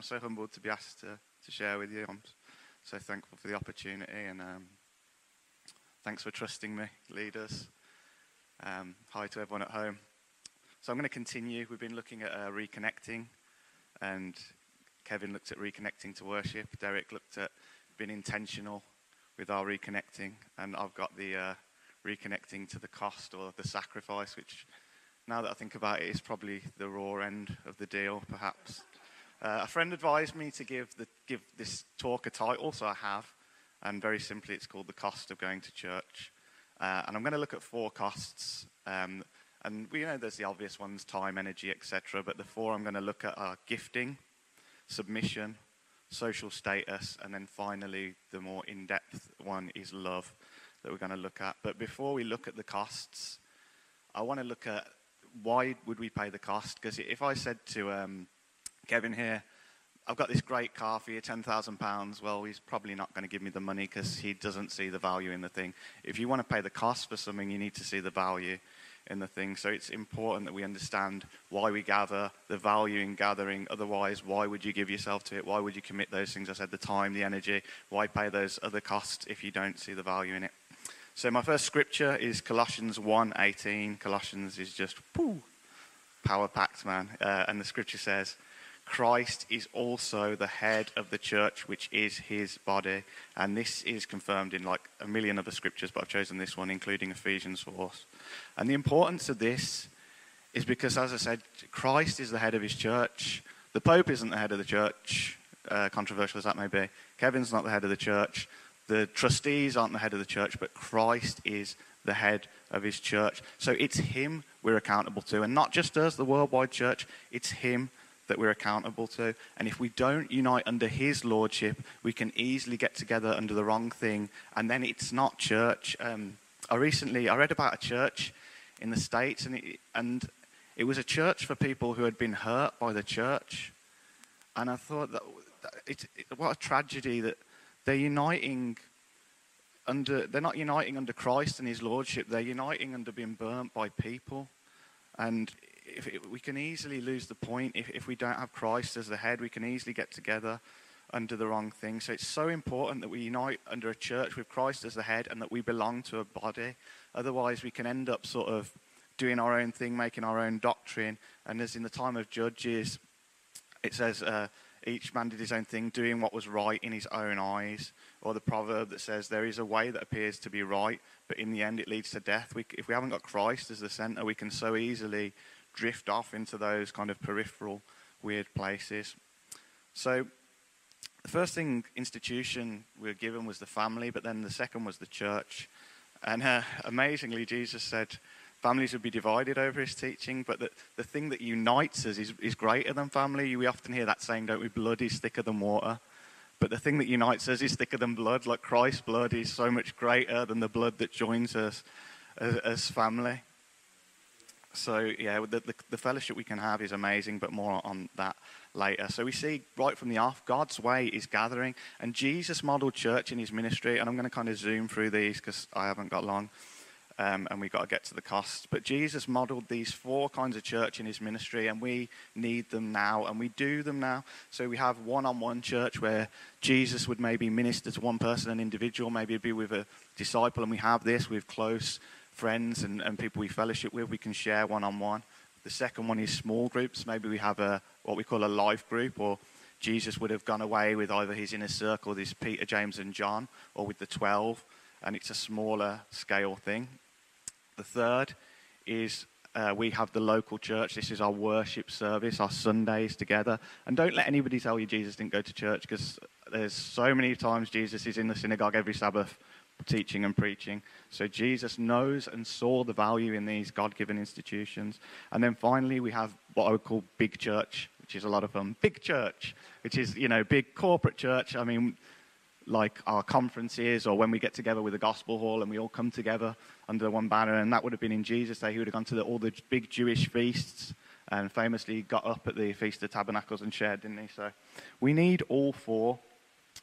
so humbled to be asked to share with you. I'm so thankful for the opportunity, and thanks for trusting me, leaders. Hi to everyone at home. So I'm going to continue. We've been looking at reconnecting, and Kevin looked at reconnecting to worship. Derek looked at being intentional with our reconnecting, and I've got the reconnecting to the cost or the sacrifice, which, now that I think about it, is probably the raw end of the deal, perhaps. A friend advised me to give this talk a title, so I have, and very simply it's called The Cost of Going to Church. And I'm going to look at 4 costs, and we know there's the obvious ones, time, energy, etc., but the 4 I'm going to look at are gifting, submission, social status, and then finally the more in-depth one is love that we're going to look at. But before we look at the costs, I want to look at why would we pay the cost? Because if I said to Kevin here, I've got this great car for you, £10,000, well, he's probably not going to give me the money because he doesn't see the value in the thing. If you want to pay the cost for something, you need to see the value in the thing. So it's important that we understand why we gather, the value in gathering. Otherwise, why would you give yourself to it? Why would you commit those things? I said the time, the energy. Why pay those other costs if you don't see the value in it? So my first scripture is Colossians 1:18. Colossians is just power-packed, man. And the scripture says, Christ is also the head of the church, which is his body. And this is confirmed in like a million other scriptures, but I've chosen this one, including Ephesians 4. And the importance of this is because, as I said, Christ is the head of his church. The Pope isn't the head of the church, controversial as that may be. Kevin's not the head of the church. The trustees aren't the head of the church, but Christ is the head of his church. So it's him we're accountable to. And not just us, the worldwide church, it's him that we're accountable to. And if we don't unite under his lordship, we can easily get together under the wrong thing, and then it's not church. I read about a church in the States, and it was a church for people who had been hurt by the church. And I thought that what a tragedy that they're not uniting under Christ and his lordship. They're uniting under being burnt by people. And we can easily lose the point if we don't have Christ as the head. We can easily get together under the wrong thing. So it's so important that we unite under a church with Christ as the head and that we belong to a body. Otherwise, we can end up sort of doing our own thing, making our own doctrine. And as in the time of Judges, it says, each man did his own thing, doing what was right in his own eyes. Or the proverb that says, there is a way that appears to be right, but in the end it leads to death. If we haven't got Christ as the center, we can so easily drift off into those kind of peripheral, weird places. So the first institution we were given was the family, but then the second was the church. And amazingly, Jesus said families would be divided over his teaching, but the thing that unites us is greater than family. We often hear that saying, don't we, blood is thicker than water. But the thing that unites us is thicker than blood. Like Christ's blood is so much greater than the blood that joins us as family. So, yeah, the fellowship we can have is amazing, but more on that later. So we see right from the off, God's way is gathering. And Jesus modeled church in his ministry. And I'm going to kind of zoom through these because I haven't got long. And we've got to get to the cost. But Jesus modeled these 4 kinds of church in his ministry, and we need them now, and we do them now. So we have one-on-one church where Jesus would maybe minister to one person, an individual, maybe it'd be with a disciple, and we have this with close friends and people we fellowship with. We can share one-on-one. The second one is small groups. Maybe we have what we call a life group, or Jesus would have gone away with either his inner circle, this Peter, James, and John, or with the 12, and it's a smaller scale thing. The third is we have the local church. This is our worship service, our Sundays together. And don't let anybody tell you Jesus didn't go to church, because there's so many times Jesus is in the synagogue every Sabbath teaching and preaching. So Jesus knows and saw the value in these God-given institutions. And then finally, we have what I would call big church, which is a lot of fun. Big church, which is, big corporate church. I mean, like our conferences, or when we get together with the gospel hall and we all come together under one banner. And that would have been in Jesus' day. He would have gone to all the big Jewish feasts and famously got up at the Feast of Tabernacles and shared, didn't he? So we need all 4.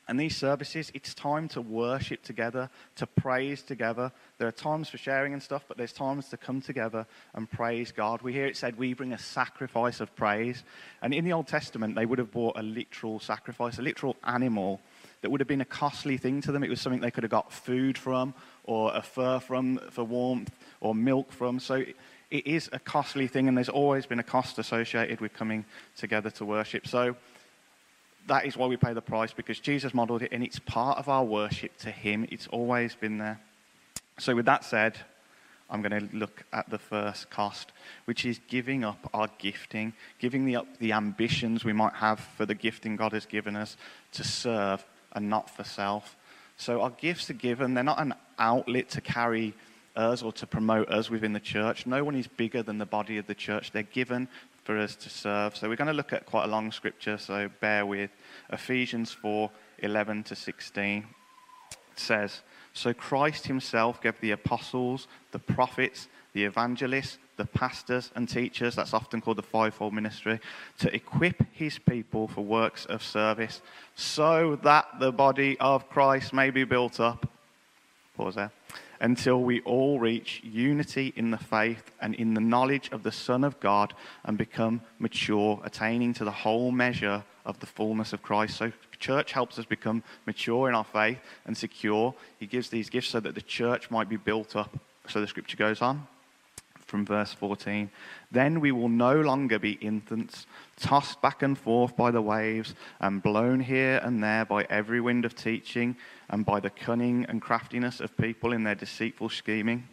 And these services, it's time to worship together, to praise together. There are times for sharing and stuff, but there's times to come together and praise God. We hear it said, we bring a sacrifice of praise. And in the Old Testament, they would have brought a literal sacrifice, a literal animal that would have been a costly thing to them. It was something they could have got food from, or a fur from for warmth, or milk from. So it is a costly thing, and there's always been a cost associated with coming together to worship. So that is why we pay the price, because Jesus modeled it, and it's part of our worship to him. It's always been there. So with that said, I'm going to look at the first cost, which is giving up our gifting, giving up the ambitions we might have for the gifting God has given us to serve and not for self. So our gifts are given. They're not an outlet to carry us or to promote us within the church. No one is bigger than the body of the church. They're given for us to serve. So we're going to look at quite a long scripture, so bear with. Ephesians 4:11 to 16. It says, so Christ himself gave the apostles, the prophets, the evangelists, the pastors and teachers, that's often called the fivefold ministry, to equip his people for works of service, so that the body of Christ may be built up. Pause there. Until we all reach unity in the faith and in the knowledge of the Son of God and become mature, attaining to the whole measure of the fullness of Christ. So church helps us become mature in our faith and secure. He gives these gifts so that the church might be built up. So the scripture goes on from verse 14. Then we will no longer be infants, tossed back and forth by the waves and blown here and there by every wind of teaching and by the cunning and craftiness of people in their deceitful scheming.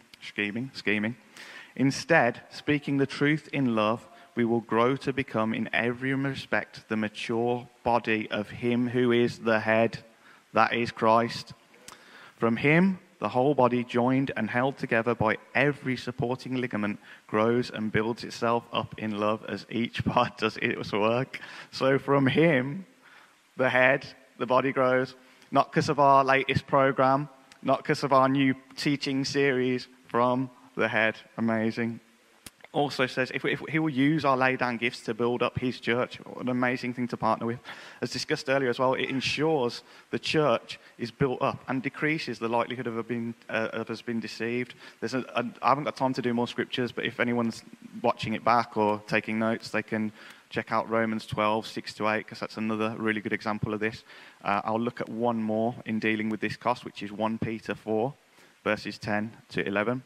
Instead, speaking the truth in love, we will grow to become in every respect the mature body of him who is the head, that is Christ. From him, the whole body, joined and held together by every supporting ligament, grows and builds itself up in love as each part does its work. So from him, the head, the body grows, not because of our latest program, not because of our new teaching series, from the head. Amazing. Also says if he will use our laid down gifts to build up his church. What an amazing thing to partner with. As discussed earlier as well, it ensures the church is built up and decreases the likelihood of us being deceived. I haven't got time to do more scriptures, but if anyone's watching it back or taking notes, they can check out Romans 12:6-8, because that's another really good example of this. I'll look at one more in dealing with this cost, which is 1 Peter 4, verses 10 to 11.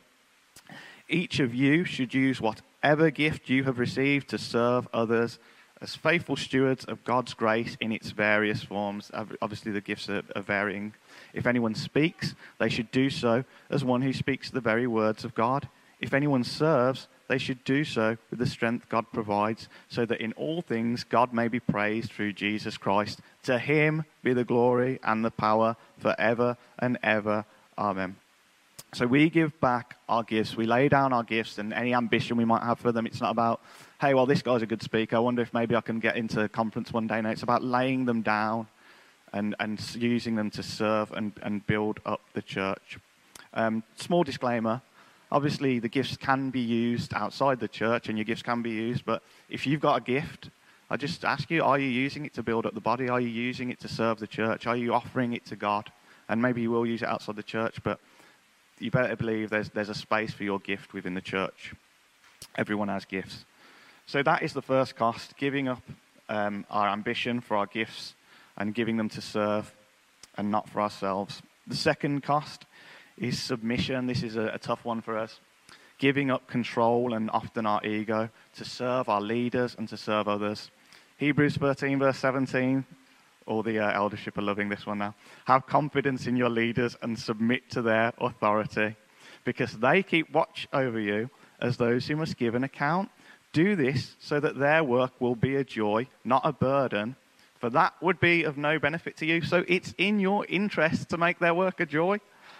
Each of you should use whatever gift you have received to serve others as faithful stewards of God's grace in its various forms. Obviously, the gifts are varying. If anyone speaks, they should do so as one who speaks the very words of God. If anyone serves, they should do so with the strength God provides, so that in all things God may be praised through Jesus Christ. To him be the glory and the power forever and ever. Amen. So we give back our gifts. We lay down our gifts and any ambition we might have for them. It's not about, hey, well, this guy's a good speaker. I wonder if maybe I can get into a conference one day. No, it's about laying them down and using them to serve and build up the church. Small disclaimer. Obviously, the gifts can be used outside the church and your gifts can be used. But if you've got a gift, I just ask you, are you using it to build up the body? Are you using it to serve the church? Are you offering it to God? And maybe you will use it outside the church, but you better believe there's a space for your gift within the church. Everyone has gifts. So that is the first cost, giving up our ambition for our gifts and giving them to serve and not for ourselves. The second cost is submission. This is a tough one for us. Giving up control and often our ego to serve our leaders and to serve others. Hebrews 13, verse 17. All the eldership are loving this one now. Have confidence in your leaders and submit to their authority, because they keep watch over you as those who must give an account. Do this so that their work will be a joy, not a burden, for that would be of no benefit to you. So it's in your interest to make their work a joy.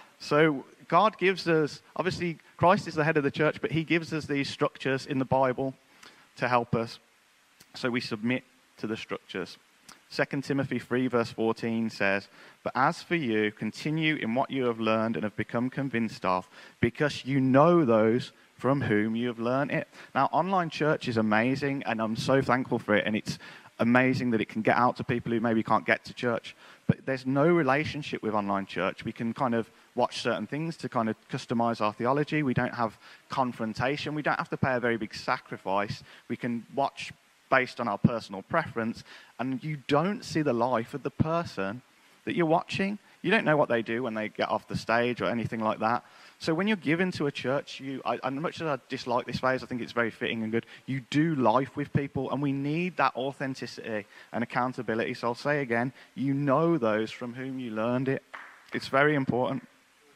So God gives us, obviously Christ is the head of the church, but he gives us these structures in the Bible to help us. So we submit to the structures. 2 Timothy 3 verse 14 says, but as for you, continue in what you have learned and have become convinced of, because you know those from whom you have learned it. Now, online church is amazing, and I'm so thankful for it, and it's amazing that it can get out to people who maybe can't get to church. But there's no relationship with online church. We can kind of watch certain things to kind of customize our theology. We don't have confrontation. We don't have to pay a very big sacrifice. We can watch based on our personal preference, and you don't see the life of the person that you're watching. You don't know what they do when they get off the stage or anything like that. So when you're given to a church, and much as I dislike this phrase, I think it's very fitting and good, you do life with people, and we need that authenticity and accountability. So I'll say again, you know those from whom you learned it. It's very important.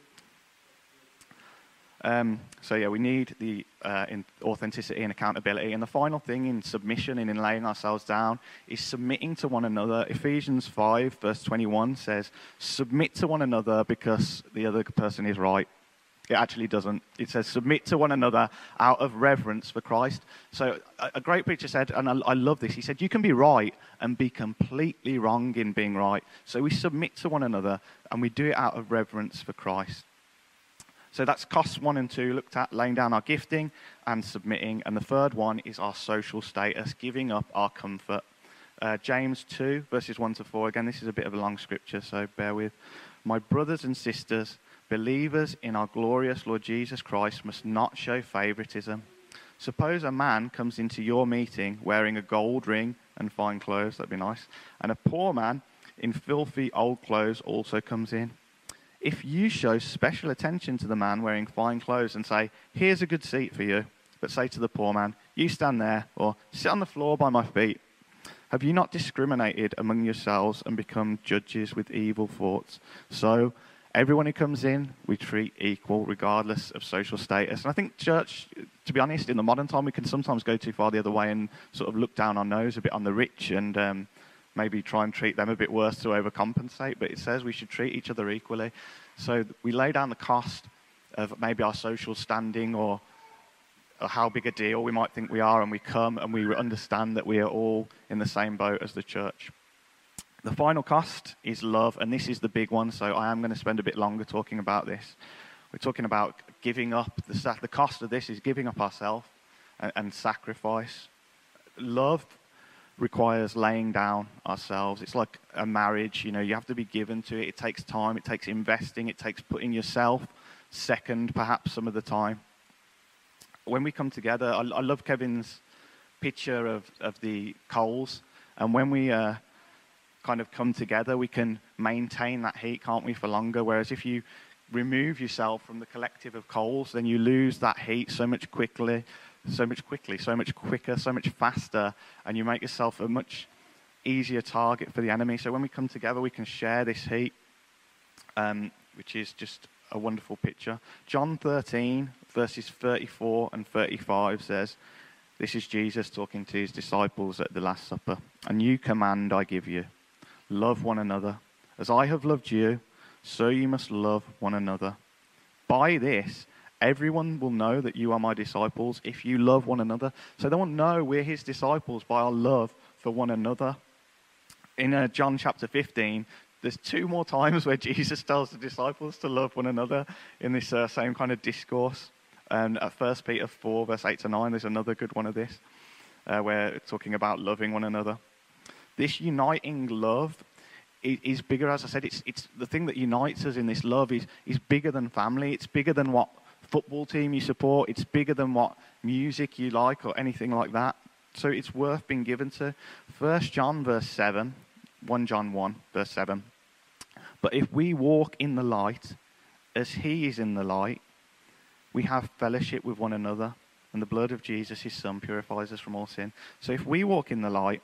We need the authenticity and accountability. And the final thing in submission and in laying ourselves down is submitting to one another. Ephesians 5, verse 21 says, submit to one another because the other person is right. It actually doesn't. It says, submit to one another out of reverence for Christ. So a great preacher said, and I love this, he said, you can be right and be completely wrong in being right. So we submit to one another and we do it out of reverence for Christ. So that's costs 1 and 2 looked at, laying down our gifting and submitting. And the third one is our social status, giving up our comfort. James 2, verses 1 to 4. Again, this is a bit of a long scripture, so bear with. My brothers and sisters, believers in our glorious Lord Jesus Christ must not show favoritism. Suppose a man comes into your meeting wearing a gold ring and fine clothes, that'd be nice, and a poor man in filthy old clothes also comes in. If you show special attention to the man wearing fine clothes and say, here's a good seat for you, but say to the poor man, you stand there, or sit on the floor by my feet, have you not discriminated among yourselves and become judges with evil thoughts? So everyone who comes in, we treat equal, regardless of social status. And I think church, to be honest, in the modern time, we can sometimes go too far the other way and sort of look down our nose a bit on the rich and maybe try and treat them a bit worse to overcompensate. But it says we should treat each other equally. So we lay down the cost of maybe our social standing or how big a deal we might think we are, and we come and we understand that we are all in the same boat as the church. The final cost is love, and this is the big one, so I am going to spend a bit longer talking about this. We're talking about giving up. The cost of this is giving up ourselves and sacrifice. Love requires laying down ourselves. It's like a marriage, you have to be given to it. It takes time, it takes investing, it takes putting yourself second perhaps some of the time. When we come together, I love Kevin's picture of the coals, and when we kind of come together, we can maintain that heat, can't we, for longer, whereas if you remove yourself from the collective of coals, then you lose that heat so much quicker, so much quicker, so much faster, and you make yourself a much easier target for the enemy. So when we come together, we can share this heat, which is just a wonderful picture. John 13, verses 34 and 35 says, this is Jesus talking to his disciples at the Last Supper. A new command I give you, love one another. As I have loved you, so you must love one another. By this, everyone will know that you are my disciples if you love one another. So they will know we're his disciples by our love for one another. In John chapter 15, there's 2 more times where Jesus tells the disciples to love one another in this same kind of discourse. And at 1 Peter 4, verse 8 to 9, there's another good one of this, where it's talking about loving one another. This uniting love is bigger, as I said, it's the thing that unites us in this love is bigger than family. It's bigger than what football team you support. It's bigger than what music you like or anything like that. So it's worth being given to. 1 John verse 7, 1 John 1 verse 7. But if we walk in the light as he is in the light, we have fellowship with one another, and the blood of Jesus, his son, purifies us from all sin. So if we walk in the light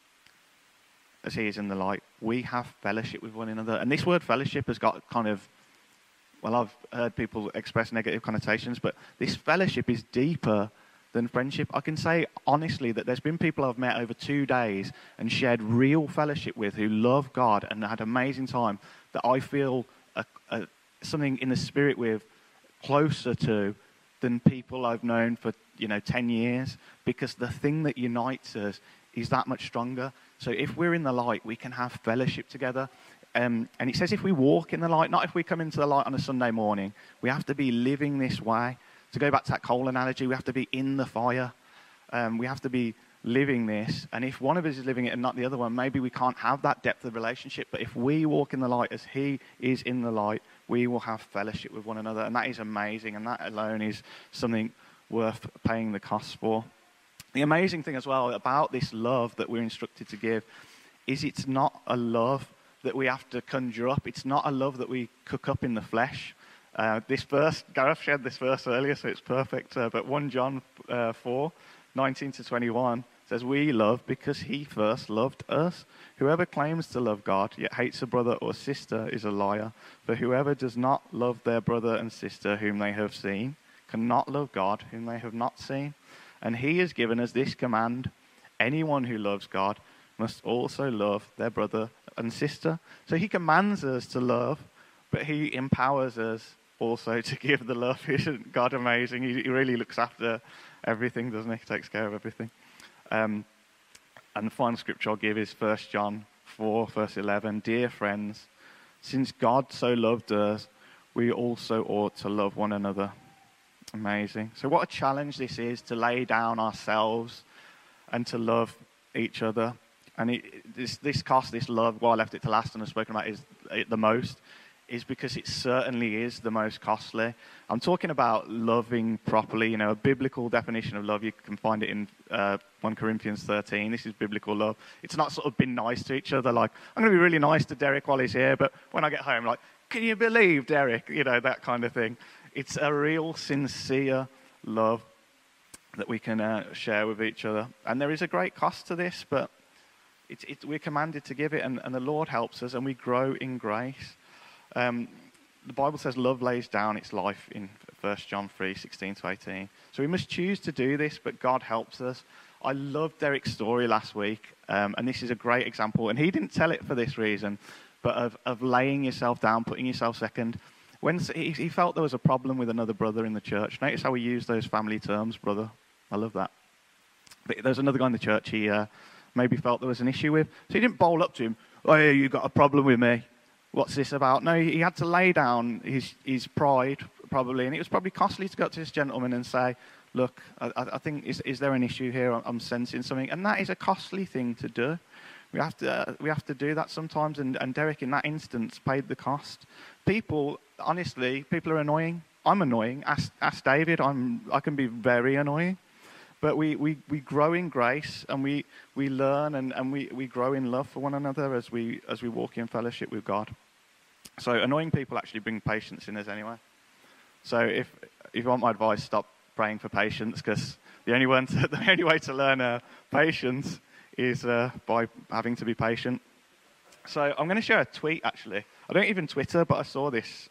as he is in the light, we have fellowship with one another. And this word fellowship has got kind of, well, I've heard people express negative connotations, but this fellowship is deeper than friendship. I can say honestly that there's been people I've met over 2 days and shared real fellowship with who love God and had an amazing time, that I feel something in the spirit with closer to than people I've known for 10 years, because the thing that unites us is that much stronger. So if we're in the light, we can have fellowship together. And it says if we walk in the light, not if we come into the light on a Sunday morning. We have to be living this way. To go back to that coal analogy, we have to be in the fire. We have to be living this, and if one of us is living it and not the other one, maybe we can't have that depth of relationship. But if we walk in the light as he is in the light, we will have fellowship with one another, and that is amazing, and that alone is something worth paying the cost for. The amazing thing as well about this love that we're instructed to give is it's not a love that we have to conjure up. It's not a love that we cook up in the flesh. This verse, Gareth shared this verse earlier, so it's perfect. But 1 John 4, 19 to 21 says, "We love because he first loved us. Whoever claims to love God, yet hates a brother or sister, is a liar. For whoever does not love their brother and sister whom they have seen, cannot love God whom they have not seen. And he has given us this command: anyone who loves God must also love their brother and sister." So he commands us to love, but he empowers us also to give the love. Isn't God amazing? He really looks after everything, doesn't he? He takes care of everything. And the final scripture I'll give is 1 John 4, verse 11. "Dear friends, since God so loved us, we also ought to love one another." Amazing. So what a challenge this is, to lay down ourselves and to love each other. And this cost, this love, why I left it to last and I've spoken about it the most, is because it certainly is the most costly. I'm talking about loving properly, a biblical definition of love. You can find it in 1 Corinthians 13. This is biblical love. It's not sort of being nice to each other, like, I'm going to be really nice to Derek while he's here, but when I get home, like, can you believe Derek? That kind of thing. It's a real sincere love that we can share with each other. And there is a great cost to this, but we're commanded to give it, and the Lord helps us, and we grow in grace. The Bible says love lays down its life in 1 John 3, 16 to 18. So we must choose to do this, but God helps us. I loved Derek's story last week, and this is a great example. And he didn't tell it for this reason, but of laying yourself down, putting yourself second. When he felt there was a problem with another brother in the church. Notice how we use those family terms, brother. I love that. But there's another guy in the church he maybe felt there was an issue with. So he didn't bowl up to him, "Oh, yeah, you got a problem with me. What's this about?" No, he had to lay down his pride, probably, and it was probably costly to go up to this gentleman and say, "Look, I think, is there an issue here? I'm sensing something." And that is a costly thing to do. We have to do that sometimes, and Derek, in that instance, paid the cost. Honestly, people are annoying. I'm annoying. Ask David. I can be very annoying. But we grow in grace, and we learn, and we grow in love for one another as we walk in fellowship with God. So annoying people actually bring patience in us anyway. So if you want my advice, stop praying for patience, because the only way to learn patience is by having to be patient. So I'm going to share a tweet, actually. I don't even Twitter, but I saw this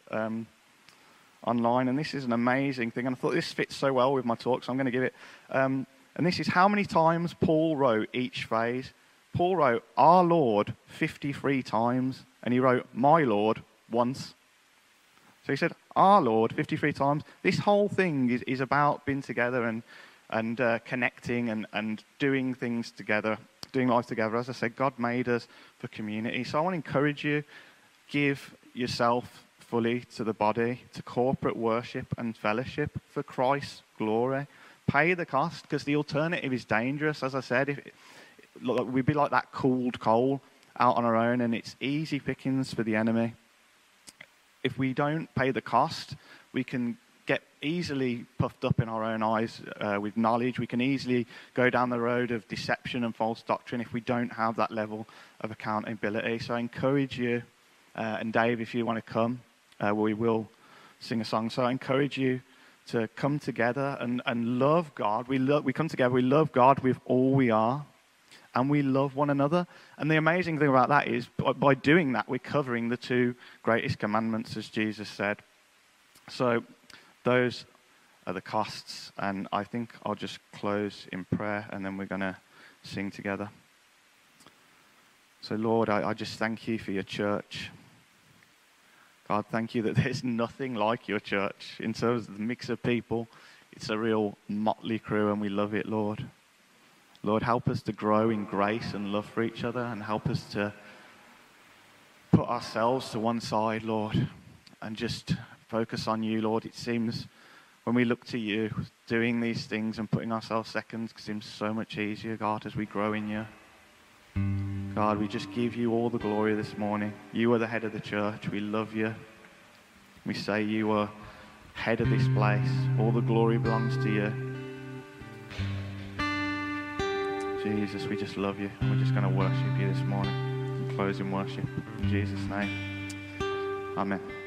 online, and this is an amazing thing. And I thought this fits so well with my talk, so I'm going to give it. And this is how many times Paul wrote each phrase. Paul wrote "our Lord" 53 times, and he wrote "my Lord" once. So he said "our Lord" 53 times. This whole thing is about being together and connecting and doing things together, doing life together. As I said, God made us for community. So I want to encourage you, give yourself fully to the body, to corporate worship and fellowship for Christ's glory. Pay the cost, because the alternative is dangerous. As I said, we'd be like that cooled coal out on our own, and it's easy pickings for the enemy. If we don't pay the cost, we can get easily puffed up in our own eyes with knowledge. We can easily go down the road of deception and false doctrine if we don't have that level of accountability. So I encourage you, and Dave, if you want to come, we will sing a song. So I encourage you to come together and love God. We come together, we love God with all we are, and we love one another. And the amazing thing about that is, by doing that, we're covering the two greatest commandments, as Jesus said. So those are the costs, and I think I'll just close in prayer, and then we're going to sing together. So Lord, I just thank you for your church. God, thank you that there's nothing like your church in terms of the mix of people. It's a real motley crew, and we love it, Lord. Lord, help us to grow in grace and love for each other, and help us to put ourselves to one side, Lord, and just focus on you, Lord. It seems when we look to you, doing these things and putting ourselves second seems so much easier, God, as we grow in you. God, we just give you all the glory this morning. You are the head of the church. We love you. We say you are head of this place. All the glory belongs to you. Jesus, we just love you. And we're just going to worship you this morning and close in worship. In Jesus' name. Amen.